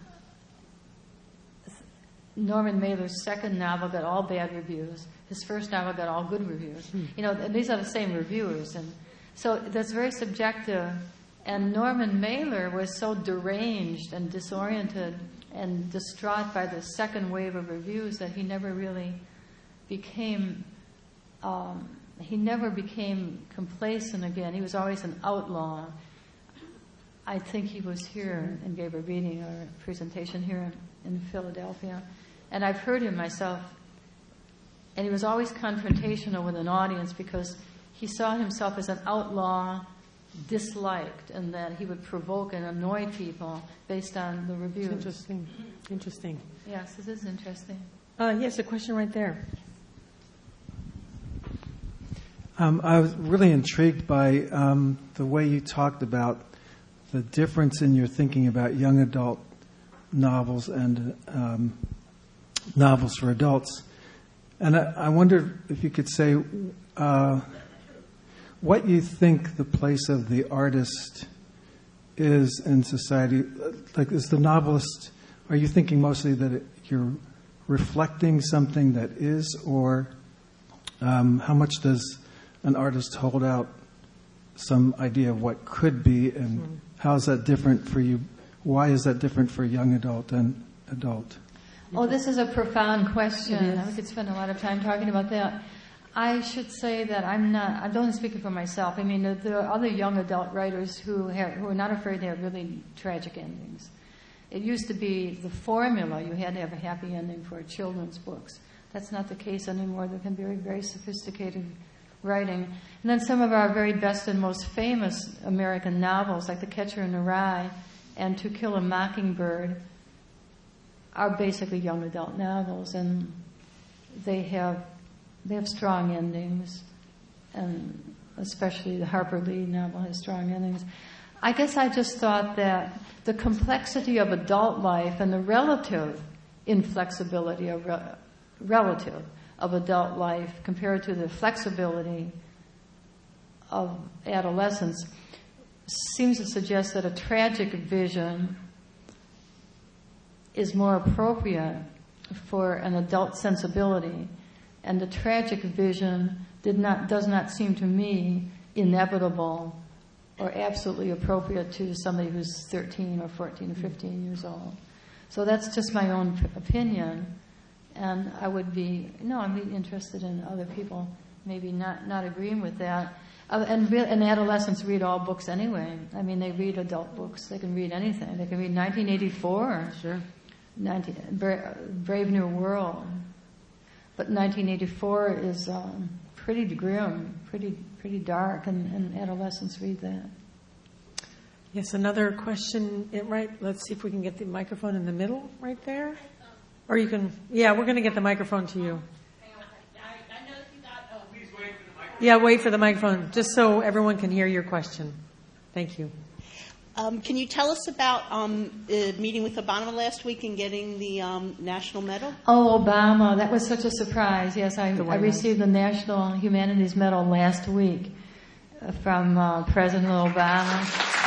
Norman Mailer's second novel got all bad reviews. His first novel got all good reviews. And these are the same reviewers, and so that's very subjective. And Norman Mailer was so deranged and disoriented and distraught by the second wave of reviews that he never really became complacent again. He was always an outlaw. I think he was here and gave a reading or a presentation here in Philadelphia. And I've heard him myself. And he was always confrontational with an audience because he saw himself as an outlaw, disliked, and that he would provoke and annoy people based on the reviews. It's interesting. Yes, this is interesting. Yes, a question right there. I was really intrigued by the way you talked about the difference in your thinking about young adult novels and novels for adults. And I wondered if you could say what you think the place of the artist is in society. Like, is the novelist, are you thinking mostly that you're reflecting something that is, or how much does an artist hold out some idea of what could be, and how is that different for you? Why is that different for young adult and adult? Oh, this is a profound question. We could spend a lot of time talking about that. I should say that I'm only speaking for myself. I mean, there are other young adult writers who are not afraid to have really tragic endings. It used to be the formula, you had to have a happy ending for children's books. That's not the case anymore. There can be very, very sophisticated writing. And then some of our very best and most famous American novels, like The Catcher in the Rye and To Kill a Mockingbird, are basically young adult novels, and they have strong endings, and especially the Harper Lee novel has strong endings. I guess I just thought that the complexity of adult life and the relative inflexibility of adult life compared to the flexibility of adolescence seems to suggest that a tragic vision is more appropriate for an adult sensibility, and the tragic vision does not seem to me inevitable or absolutely appropriate to somebody who's 13 or 14 or 15 years old. So that's just my own opinion, and I'm really interested in other people maybe not agreeing with that. And adolescents read all books anyway. I mean, they read adult books. They can read anything. They can read 1984. Sure. Brave New World. But 1984 is pretty grim, pretty dark, and adolescents read that. Yes, another question. Right, let's see if we can get the microphone in the middle right there. Or you can, we're going to get the microphone to you. Please wait for the microphone. Yeah, wait for the microphone, just so everyone can hear your question. Thank you. Can you tell us about meeting with Obama last week and getting the National Medal? Oh, Obama. That was such a surprise. Yes, I received the National Humanities Medal last week from President Obama.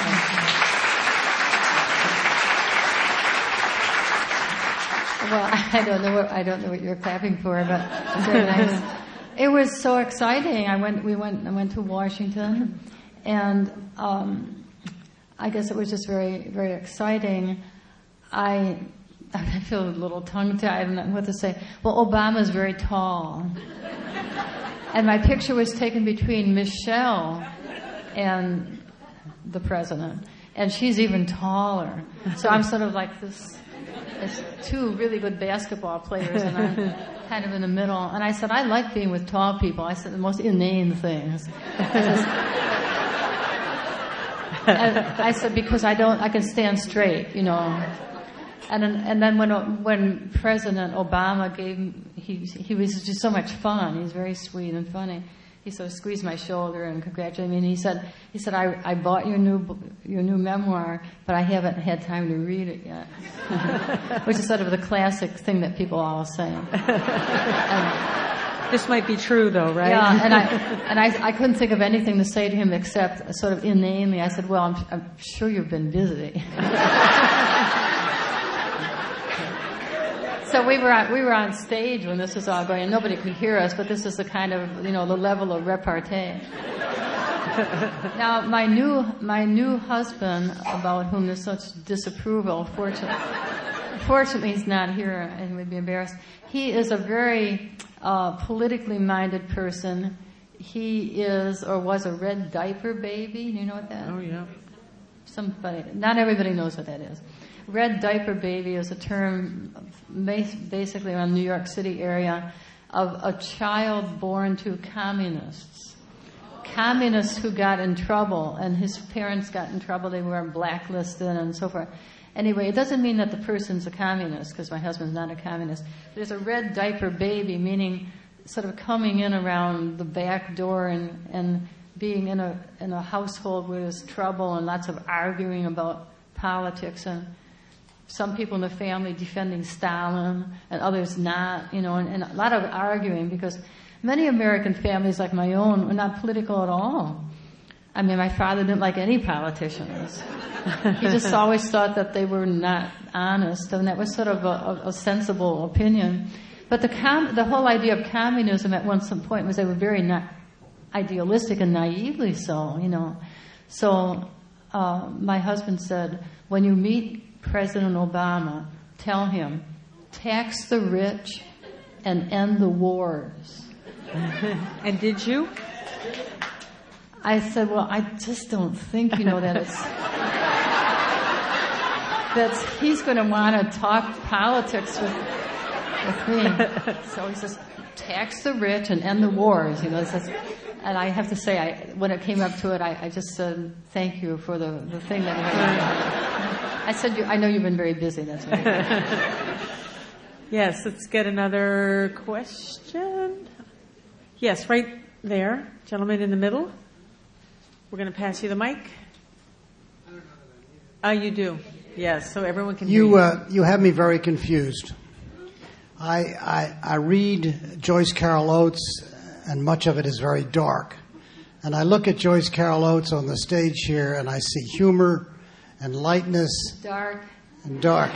Well, I don't know what you're clapping for, but it's very nice. It was so exciting. I went to Washington, and I guess it was just very, very exciting. I feel a little tongue-tied. I don't know what to say. Well, Obama's very tall. And my picture was taken between Michelle and the president. And she's even taller. So I'm sort of like this. There's two really good basketball players, and I'm kind of in the middle. And I said, I like being with tall people. I said the most inane things. And I said, because I can stand straight, you know. And then when President Obama he was just so much fun. He was very sweet and funny. He sort of squeezed my shoulder and congratulated me. And he said, I bought your new memoir, but I haven't had time to read it yet. Which is sort of the classic thing that people all say. This might be true, though, right? Yeah, and I couldn't think of anything to say to him except sort of inanely. I said, well, I'm sure you've been busy. So we were on stage when this was all going, and nobody could hear us, but this is the kind of, the level of repartee. Now, my new husband, about whom there's such disapproval, fortunately he's not here and would be embarrassed. He is a very politically minded person. He is or was a red diaper baby. Do you know what that is? Oh, yeah. Not everybody knows what that is. Red diaper baby is a term basically around the New York City area of a child born to communists. Communists who got in trouble, and his parents got in trouble. They were blacklisted and so forth. Anyway, it doesn't mean that the person's a communist, because my husband's not a communist. There's a red diaper baby, meaning sort of coming in around the back door and being in a household where there's trouble and lots of arguing about politics, and some people in the family defending Stalin and others not, and a lot of arguing, because many American families like my own were not political at all. I mean, my father didn't like any politicians. He just always thought that they were not honest, and that was sort of a sensible opinion. But the whole idea of communism at some point was they were very idealistic and naively so, So my husband said, when you meet President Obama, tell him, tax the rich and end the wars. And did you? I said, well, I just don't think, that he's going to want to talk politics with me. So he says, tax the rich and end the wars. And I have to say, when it came up to it, I just said, thank you for the thing that you had. I said, I know you've been very busy. That's right. Yes, let's get another question. Yes, right there. Gentleman in the middle. We're going to pass you the mic. Oh, you do? Yes, so everyone can hear you. You have me very confused. I read Joyce Carol Oates, and much of it is very dark. And I look at Joyce Carol Oates on the stage here, and I see humor and lightness. Dark. And dark.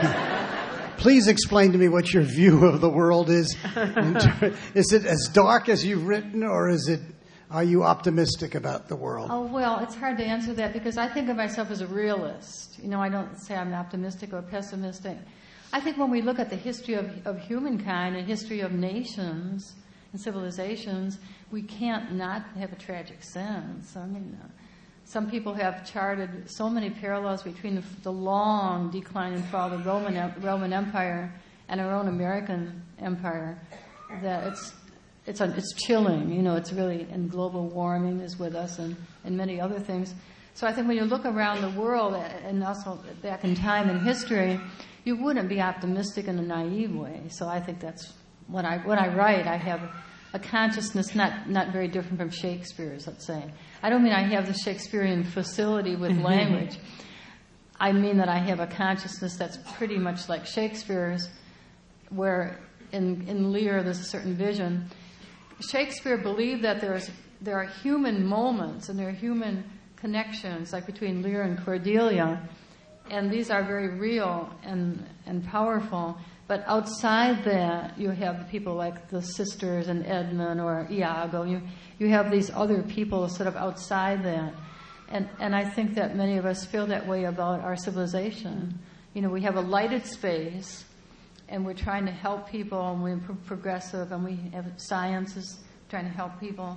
Please explain to me what your view of the world is. Is it as dark as you've written, or are you optimistic about the world? Oh, well, it's hard to answer that, because I think of myself as a realist. I don't say I'm optimistic or pessimistic. I think when we look at the history of humankind and history of nations and civilizations, we can't not have a tragic sense. I mean, some people have charted so many parallels between the long decline and fall of the Roman Empire and our own American empire that it's chilling. It's really, and global warming is with us, and many other things. So I think when you look around the world and also back in time and history, you wouldn't be optimistic in a naive way. So I think that's when I write, I have a consciousness not very different from Shakespeare's, let's say. I don't mean I have the Shakespearean facility with language. I mean that I have a consciousness that's pretty much like Shakespeare's, where in Lear there's a certain vision. Shakespeare believed that there are human moments and there are human connections, like between Lear and Cordelia, and these are very real and powerful. But outside that, you have people like the sisters and Edmund or Iago. You have these other people sort of outside that. And I think that many of us feel that way about our civilization. We have a lighted space, and we're trying to help people, and we're progressive, and we have science is trying to help people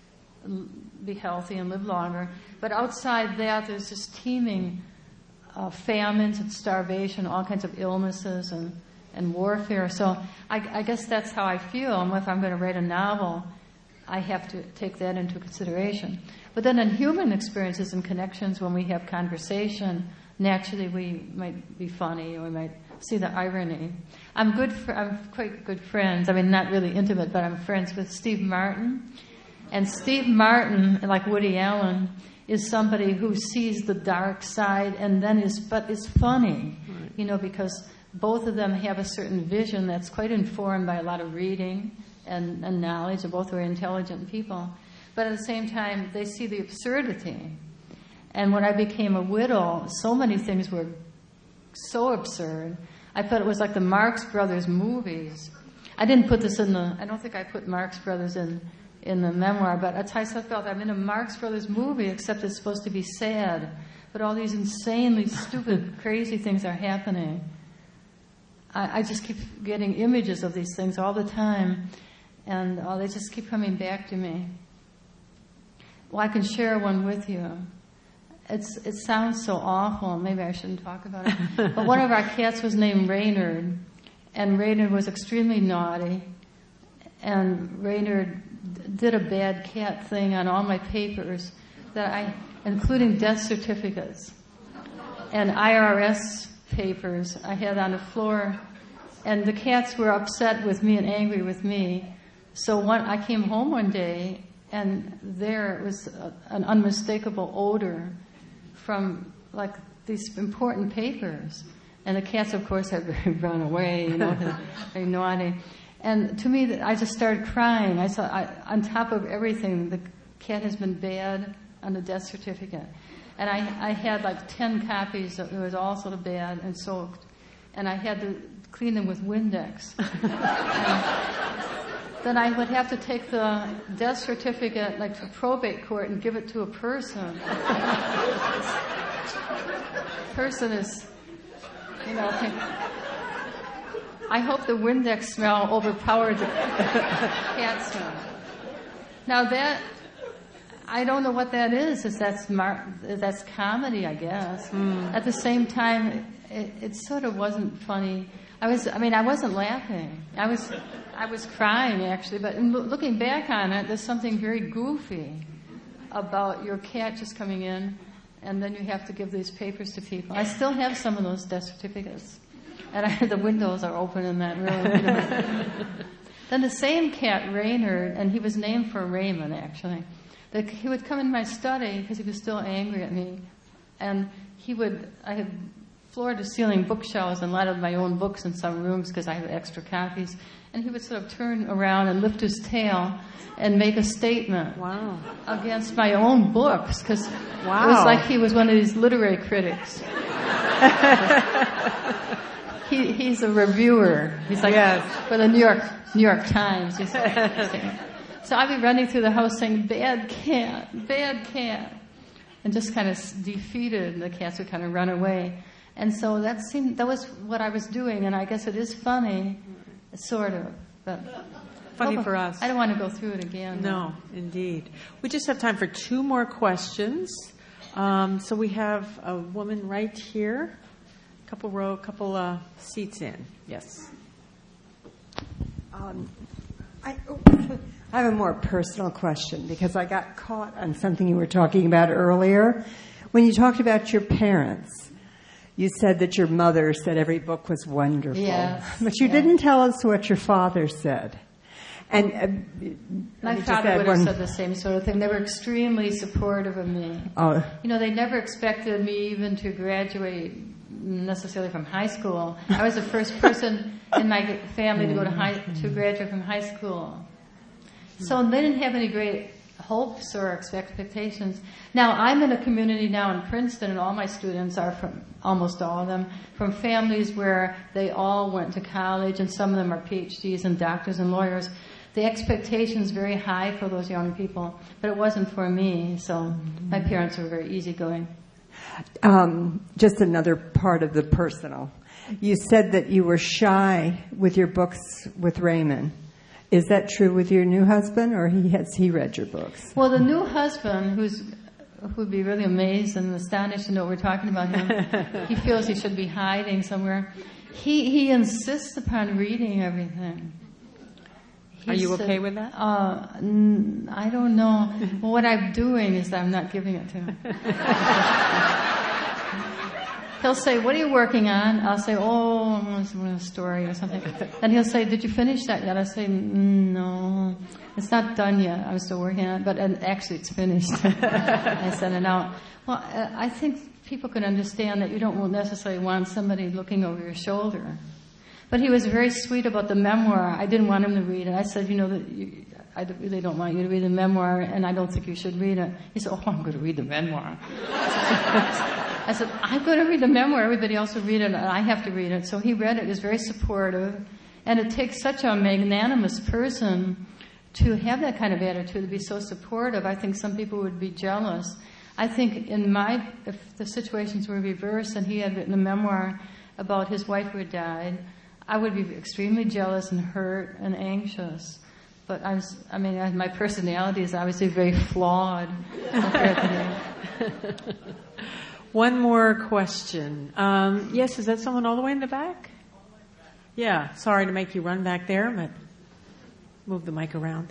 be healthy and live longer. But outside that, there's this teeming famines and starvation, all kinds of illnesses and warfare. So I guess that's how I feel. And if I'm going to write a novel, I have to take that into consideration. But then in human experiences and connections, when we have conversation, naturally we might be funny, or we might see the irony. I'm quite good friends. I mean, not really intimate, but I'm friends with Steve Martin. And Steve Martin, like Woody Allen, is somebody who sees the dark side and then is funny, right. Because both of them have a certain vision that's quite informed by a lot of reading and knowledge. They're both very intelligent people. But at the same time, they see the absurdity. And when I became a widow, so many things were so absurd. I thought it was like the Marx Brothers movies. I didn't put this I don't think I put Marx Brothers in the memoir, but that's how I felt. I'm in a Marx Brothers movie, except it's supposed to be sad. But all these insanely stupid, crazy things are happening. I just keep getting images of these things all the time, and they just keep coming back to me. Well, I can share one with you. it sounds so awful. Maybe I shouldn't talk about it. But one of our cats was named Reynard, and Reynard was extremely naughty. And Reynard did a bad cat thing on all my papers, including death certificates and IRS papers I had on the floor. And the cats were upset with me and angry with me. So I came home one day, and there was an unmistakable odor from like these important papers. And the cats, of course, had run away, very naughty. And to me, I just started crying. I saw, on top of everything, the cat has been bad on the death certificate. And I had like 10 copies that was all sort of bad and soaked. And I had to clean them with Windex. Then I would have to take the death certificate like to probate court and give it to a person. Person is, I hope the Windex smell overpowered the cat smell. Now that, I don't know what that is. That's comedy, I guess. At the same time, it sort of wasn't funny. I wasn't laughing. I was crying, actually. But looking back on it, there's something very goofy about your cat just coming in, and then you have to give these papers to people. I still have some of those death certificates. And the windows are open in that room. Then the same cat, Reynard, and he was named for Raymond, actually. He would come in my study because he was still angry at me. And I had floor-to-ceiling bookshelves and a lot of my own books in some rooms because I had extra copies. And he would sort of turn around and lift his tail and make a statement against my own books because it was like he was one of these literary critics. He's a reviewer. He's like for the New York Times. So I'd be running through the house saying, "Bad cat, and just kind of defeated. The cats would kind of run away. And so that was what I was doing. And I guess it is funny, sort of, but funny for us. I don't want to go through it again. No, indeed. We just have time for 2 more questions. So we have a woman right here. Couple seats in. Yes. I have a more personal question because I got caught on something you were talking about earlier. When you talked about your parents, you said that your mother said every book was wonderful. Yes. But you didn't tell us what your father said. And my father would have said the same sort of thing. They were extremely supportive of me. They never expected me even to graduate necessarily from high school. I was the first person in my family to graduate from high school. So they didn't have any great hopes or expectations. Now, I'm in a community now in Princeton, and all my students are almost all of them, from families where they all went to college, and some of them are PhDs and doctors and lawyers. The expectation is very high for those young people, but it wasn't for me, so my parents were very easygoing. Just another part of the personal. You said that you were shy with your books with Raymond. Is that true with your new husband, or has he read your books? Well, the new husband, who'd be really amazed and astonished to know we're talking about him, he feels he should be hiding somewhere. He insists upon reading everything. Are you okay with that? I don't know. Well, what I'm doing is I'm not giving it to him. He'll say, "What are you working on?" I'll say, "Oh, a story or something." And he'll say, "Did you finish that yet?" I say, "No, it's not done yet. I'm still working on it, but actually it's finished." I sent it out. Well, I think people can understand that you don't necessarily want somebody looking over your shoulder. But he was very sweet about the memoir. I didn't want him to read it. I said, I really don't want you to read the memoir, and I don't think you should read it. He said, "Oh, I'm going to read the memoir." I said, "I'm going to read the memoir. Everybody else will read it, and I have to read it." So he read it. He was very supportive. And it takes such a magnanimous person to have that kind of attitude, to be so supportive. I think some people would be jealous. I think if the situations were reversed and he had written a memoir about his wife who had died, I would be extremely jealous and hurt and anxious. But my personality is obviously very flawed compared to him. One more question. Yes, is that someone all the way in the back? Yeah, sorry to make you run back there, but move the mic around.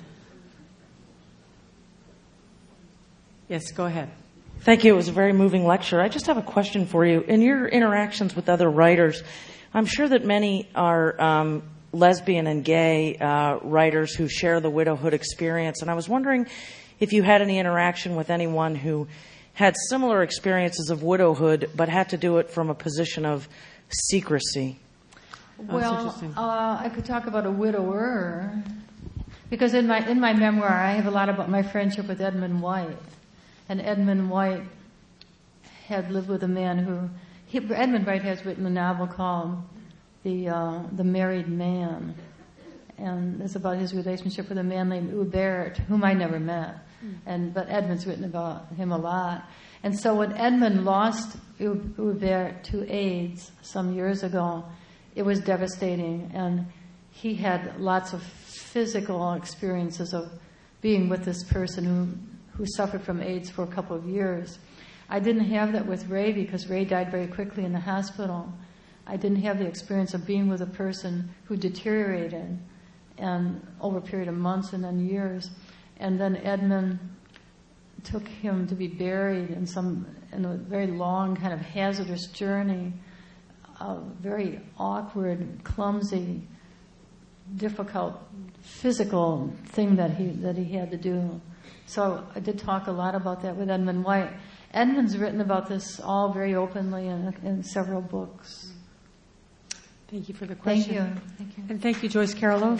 Yes, go ahead. Thank you. It was a very moving lecture. I just have a question for you. In your interactions with other writers, I'm sure that many are lesbian and gay writers who share the widowhood experience. And I was wondering if you had any interaction with anyone who had similar experiences of widowhood but had to do it from a position of secrecy. Well, I could talk about a widower, because in my memoir I have a lot about my friendship with Edmund White. And Edmund White had lived with a man Edmund White has written a novel called The Married Man. And it's about his relationship with a man named Hubert, whom I never met. But Edmund's written about him a lot. And so when Edmund lost Hubert to AIDS some years ago, it was devastating. And he had lots of physical experiences of being with this person who suffered from AIDS for a couple of years. I didn't have that with Ray because Ray died very quickly in the hospital. I didn't have the experience of being with a person who deteriorated and over a period of months and then years. And then Edmund took him to be buried in a very long kind of hazardous journey, a very awkward, clumsy, difficult physical thing that he had to do. So I did talk a lot about that with Edmund White. Edmund's written about this all very openly in several books. Thank you for the question. Thank you. And thank you, Joyce Carolo.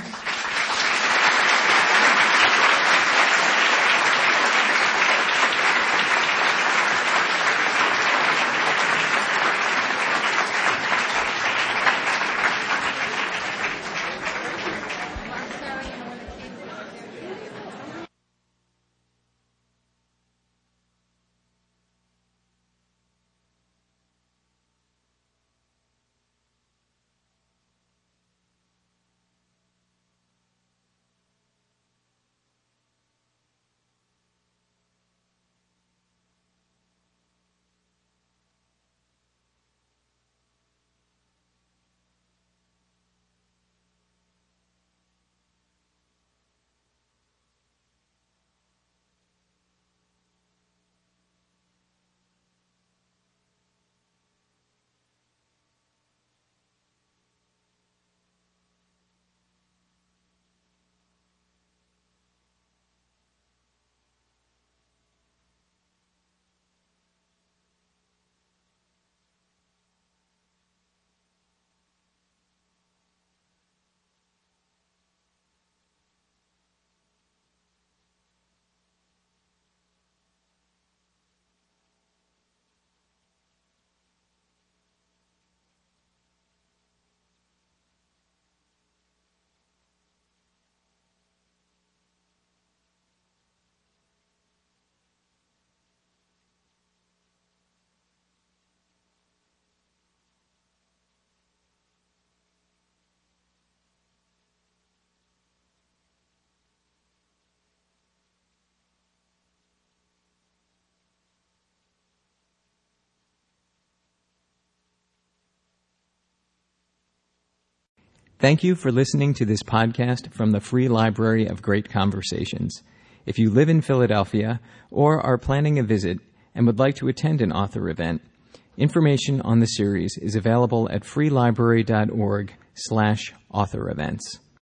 Thank you for listening to this podcast from the Free Library of Great Conversations. If you live in Philadelphia or are planning a visit and would like to attend an author event, information on the series is available at freelibrary.org/author events.